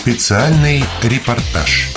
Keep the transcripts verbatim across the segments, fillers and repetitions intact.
Специальный репортаж.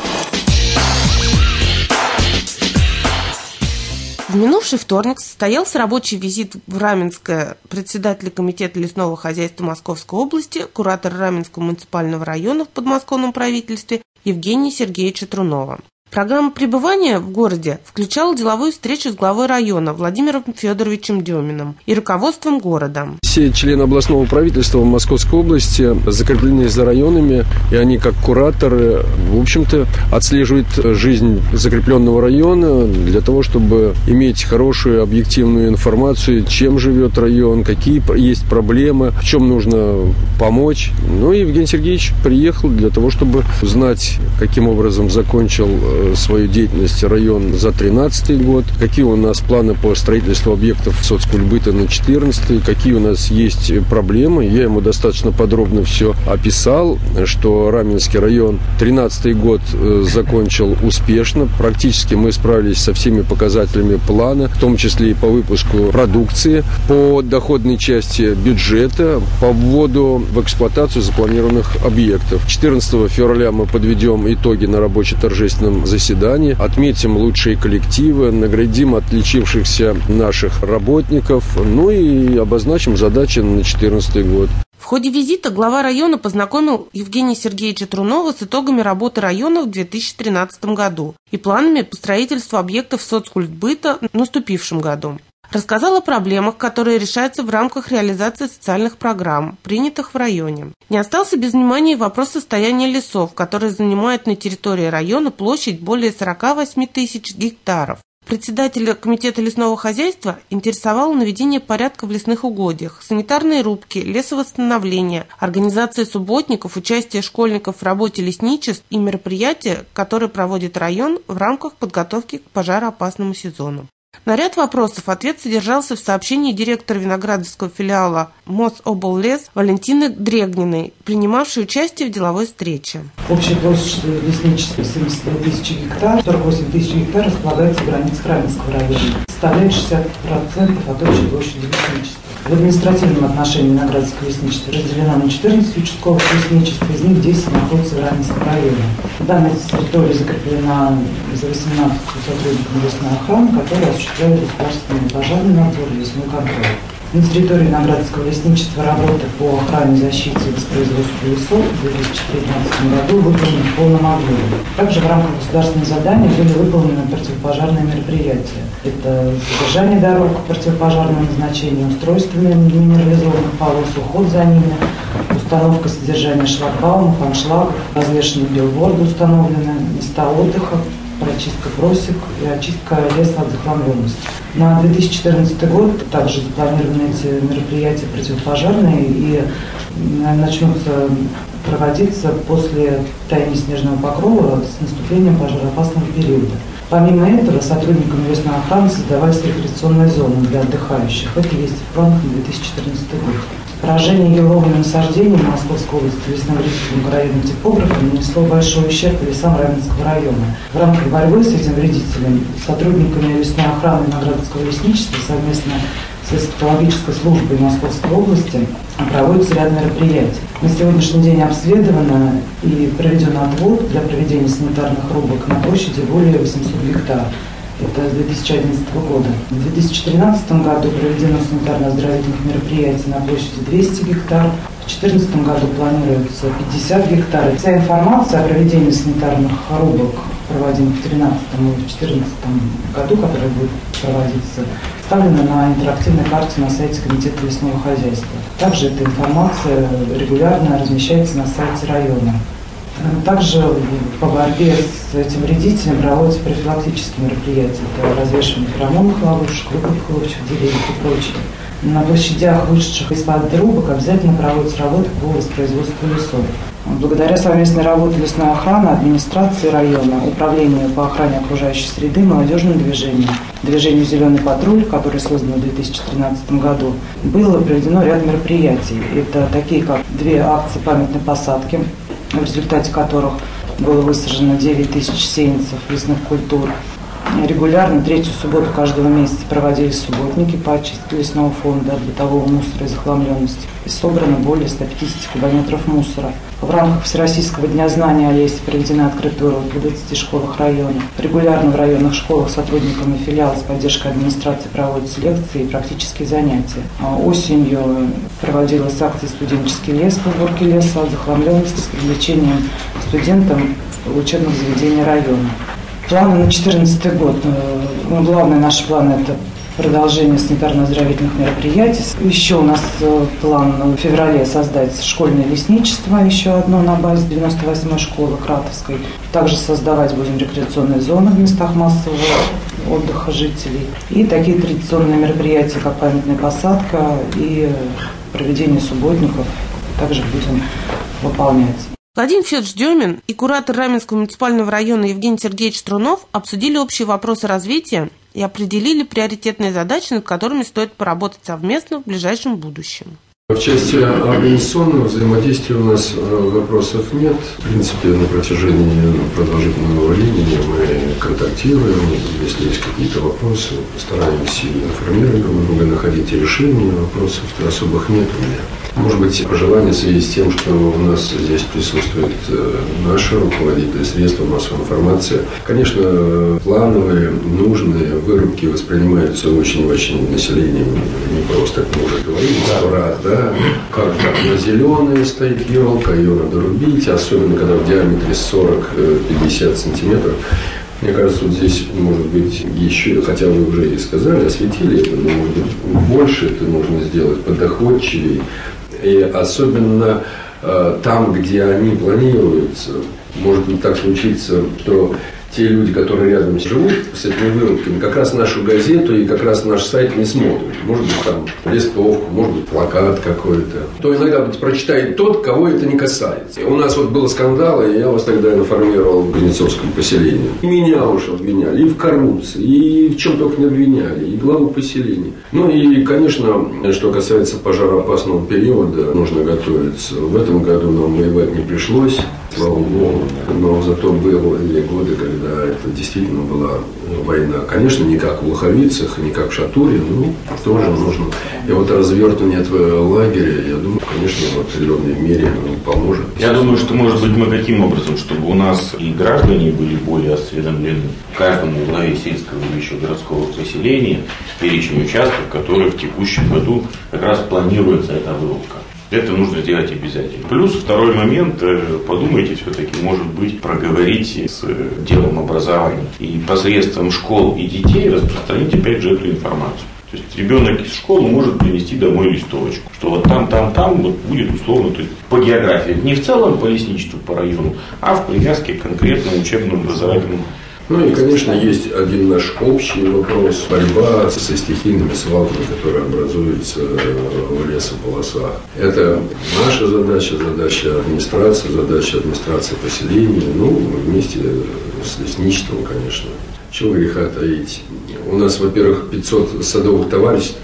В минувший вторник состоялся рабочий визит в Раменское председателя Комитета лесного хозяйства Московской области, куратора Раменского муниципального района в подмосковном правительстве Евгения Сергеевича Трунова. Программа пребывания в городе включала деловую встречу с главой района Владимиром Федоровичем Деминым и руководством города. Все члены областного правительства Московской области закреплены за районами, и они, как кураторы, в общем-то, отслеживают жизнь закрепленного района для того, чтобы иметь хорошую объективную информацию, чем живет район, какие есть проблемы, в чем нужно помочь. Ну и Евгений Сергеевич приехал для того, чтобы узнать, каким образом закончил свою деятельность район за тринадцатый год, какие у нас планы по строительству объектов соцкультбыта на четырнадцатый, какие у нас есть проблемы. Я ему достаточно подробно все описал, что Раменский район тринадцатый год закончил успешно. Практически мы справились со всеми показателями плана, в том числе и по выпуску продукции, по доходной части бюджета, по вводу в эксплуатацию запланированных объектов. четырнадцатого февраля мы подведем итоги на рабоче-торжественном заседании, отметим лучшие коллективы, наградим отличившихся наших работников, ну и обозначим задачи на две тысячи четырнадцатый год. В ходе визита глава района познакомил Евгения Сергеевича Трунова с итогами работы района в две тысячи тринадцатом году и планами по строительству объектов соцкультбыта в наступившем году. Рассказал о проблемах, которые решаются в рамках реализации социальных программ, принятых в районе. Не остался без внимания вопрос состояния лесов, которые занимают на территории района площадь более сорок восемь тысяч гектаров. Председателя Комитета лесного хозяйства интересовало наведение порядка в лесных угодьях, санитарные рубки, лесовосстановление, организация субботников, участие школьников в работе лесничеств и мероприятия, которые проводит район в рамках подготовки к пожароопасному сезону. На ряд вопросов ответ содержался в сообщении директора Виноградовского филиала Мособллес Валентины Дрегниной, принимавшей участие в деловой встрече. Общая площадь лесничества семьдесят две тысячи гектар, сорок восемь тысяч гектар располагается в границах Раменского района, составляет шестьдесят процентов от общей площади лесничества. В административном отношении Виноградовское лесничество разделено на четырнадцать участковых лесничеств, из них десять находятся в Раменском районе. Данная территория закреплена за восемнадцатью сотрудниками лесной охраны, которые осуществляют государственный пожарный надзор и лесной контроль. На территории Виноградовского лесничества работы по охране, защите и воспроизводству лесов в две тысячи тринадцатом году выполнены в полном объеме. Также в рамках государственных заданий были выполнены противопожарные мероприятия. Это содержание дорог противопожарного назначения, устройство минерализованных полос, уход за ними, установка содержания шлагбаумов, аншлагов, развешенные билборды установлены, места отдыха, прочистка просек и очистка леса от захламленности. На две тысячи четырнадцатый год также запланированы эти мероприятия противопожарные и начнутся проводиться после таяния снежного покрова с наступлением пожароопасного периода. Помимо этого, сотрудниками лесной охраны создавались рекреационные зоны для отдыхающих. Это есть в планах на две тысячи четырнадцатый год. Поражение еловыми насаждениями в Московской области лесновредительным краевым типографом нанесло большой ущерб лесам Раменского района. В рамках борьбы с этим вредителем сотрудниками лесной охраны Виноградовского лесничества совместно с лесопатологической службой Московской области проводится ряд мероприятий. На сегодняшний день обследовано и проведен отвод для проведения санитарных рубок на площади более восьмисот гектар. Это с две тысячи одиннадцатого года. В две тысячи тринадцатом году проведено санитарно-оздоровительных мероприятий на площади двести гектар. В две тысячи четырнадцатом году планируется пятьдесят гектар. Вся информация о проведении санитарных рубок, проводимых в две тысячи тринадцатом и две тысячи четырнадцатом году, которая будет проводиться, вставлена на интерактивной карте на сайте Комитета лесного хозяйства. Также эта информация регулярно размещается на сайте района. Также по борьбе с этим вредителем проводятся профилактические мероприятия. Это развешивание феромонных ловушек, выкуп ловчих деревьев и прочее. На площадях, вышедших из-под рубок, обязательно проводятся работы по воспроизводству лесов. Благодаря совместной работе лесной охраны, администрации района, управлению по охране окружающей среды, молодежным движением, движению «Зеленый патруль», который создан в две тысячи тринадцатом году, было проведено ряд мероприятий. Это такие, как две акции памятной посадки, в результате которых было высажено девять тысяч сеянцев лесных культур. Регулярно, третью субботу каждого месяца проводились субботники по очистке лесного фонда от бытового мусора и захламленности. И собрано более ста пятидесяти кубометров мусора. В рамках Всероссийского дня знаний о лесе проведена открытая урок в двадцати школах района. Регулярно в районных школах сотрудниками филиала с поддержкой администрации проводятся лекции и практические занятия. Осенью проводилась акция «Студенческий лес» по уборке леса от захламленности с привлечением студентов учебных заведений района. Планы на две тысячи четырнадцатый год. Ну, главные наши планы – это продолжение санитарно-оздоровительных мероприятий. Еще у нас план в феврале создать школьное лесничество, еще одно на базе девяносто восьмой школы Кратовской. Также создавать будем рекреационные зоны в местах массового отдыха жителей. И такие традиционные мероприятия, как памятная посадка и проведение субботников, также будем выполнять. Владимир Федорович Демин и куратор Раменского муниципального района Евгений Сергеевич Трунов обсудили общие вопросы развития и определили приоритетные задачи, над которыми стоит поработать совместно в ближайшем будущем. В части организационного взаимодействия у нас вопросов нет. В принципе, на протяжении продолжительного времени мы контактируем. Если есть какие-то вопросы, стараемся информировать друг друга, находить решения. Вопросов особых нет у меня. Может быть, пожелание в связи с тем, что у нас здесь присутствуют наши руководители, средства массовой информации. Конечно, плановые, нужные вырубки воспринимаются очень-очень населением не просто, как мы уже говорили, сто раз, да, как так, на зеленые стоит елка, ее надо рубить, особенно когда в диаметре сорок-пятьдесят сантиметров. Мне кажется, вот здесь, может быть, еще, хотя вы уже и сказали, осветили это, но, может быть, больше это нужно сделать, подоходчивее. И особенно э, там, где они планируются, может быть так случится, что те люди, которые рядом живут с этими вырубками, как раз нашу газету и как раз наш сайт не смотрят. Может быть, там листовку, может быть, плакат какой-то. То иногда прочитает тот, кого это не касается. И у нас вот был скандал, и я вас тогда информировал в Гринцовском поселении. И меня уж обвиняли, и в коррупции, и в чем только не обвиняли, и главу поселения. Ну и, конечно, что касается пожароопасного периода, нужно готовиться. В этом году нам воевать не пришлось, слава богу, но зато были годы, когда это действительно была война. Конечно, не как в Луховицах, не как в Шатуре, но тоже нужно. И вот развертывание этого лагеря, я думаю, конечно, в определенной мере поможет. Я думаю, что, может быть, мы каким образом, чтобы у нас и граждане были более осведомлены, каждому главе сельского или еще городского поселения перечень участков, в которых в текущем году как раз планируется эта вырубка. Это нужно сделать обязательно. Плюс второй момент, подумайте все-таки, может быть, проговорить с делом образования. И посредством школ и детей распространить опять же эту информацию. То есть ребенок из школы может принести домой листовочку, что вот там, там, там вот будет условно, то есть по географии, не в целом по лесничеству, по району, а в привязке к конкретному учебному образовательному. Ну и, конечно, есть один наш общий вопрос – борьба со стихийными свалками, которые образуются в лесополосах. Это наша задача, задача администрации, задача администрации поселения, ну, вместе с лесничеством, конечно. Чего греха таить. У нас, во-первых, пятьсот садовых товариществ.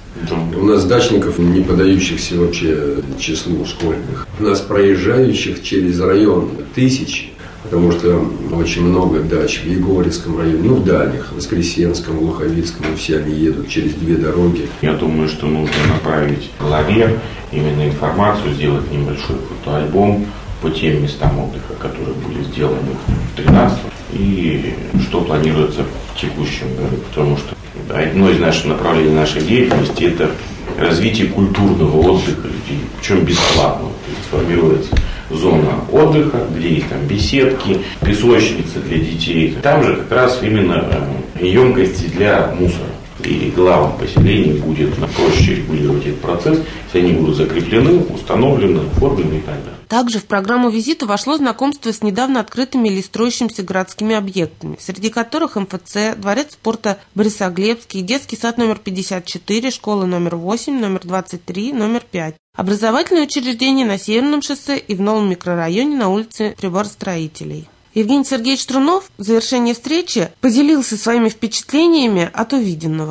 У нас дачников, не подающихся вообще числу школьных. У нас проезжающих через район тысячи. Потому что очень много дач в Егорьевском районе, ну в дальних, в Воскресенском, в Луховицком, все они едут через две дороги. Я думаю, что нужно направить главе именно информацию, сделать небольшой фотоальбом по тем местам отдыха, которые были сделаны в две тысячи тринадцатом, и что планируется в текущем году. Потому что одно из наших направлений нашей деятельности – это развитие культурного отдыха людей, причем бесплатного. То есть формируется зона отдыха, где есть там беседки, песочницы для детей. Там же как раз именно емкости для мусора. И главам поселений будет проще регулировать этот процесс, если они будут закреплены, установлены, оформлены и так далее. Также в программу визита вошло знакомство с недавно открытыми или строящимися городскими объектами, среди которых эм эф цэ, дворец спорта Борисоглебский, детский сад номер пятьдесят четыре, школа номер восемь, номер двадцать три, номер пять, образовательные учреждения на Северном шоссе и в новом микрорайоне на улице Приборстроителей. Евгений Сергеевич Трунов в завершении встречи поделился своими впечатлениями от увиденного.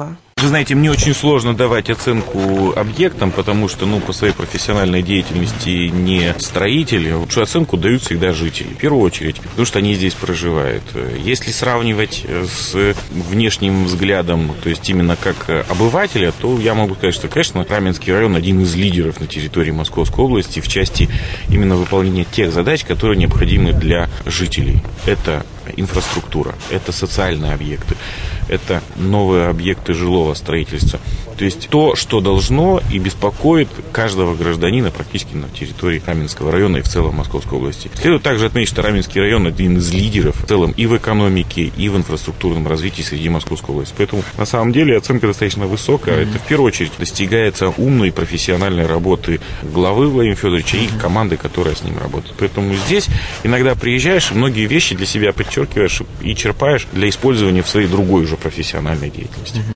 Вы знаете, мне очень сложно давать оценку объектам, потому что, ну, по своей профессиональной деятельности не строитель. Лучшую оценку дают всегда жители, в первую очередь, потому что они здесь проживают. Если сравнивать с внешним взглядом, то есть именно как обывателя, то я могу сказать, что, конечно, Раменский район один из лидеров на территории Московской области в части именно выполнения тех задач, которые необходимы для жителей. Это инфраструктура, это социальные объекты, это новые объекты жилого строительства. То есть то, что должно и беспокоит каждого гражданина практически на территории Раменского района и в целом Московской области. Следует также отметить, что Раменский район один из лидеров в целом и в экономике, и в инфраструктурном развитии среди Московской области. Поэтому на самом деле оценка достаточно высокая. Mm-hmm. Это в первую очередь достигается умной профессиональной работы главы Владимира Федоровича и команды, которая с ним работает. Поэтому здесь иногда приезжаешь, многие вещи для себя подчеркиваешь и черпаешь для использования в своей другой уже профессиональной деятельности.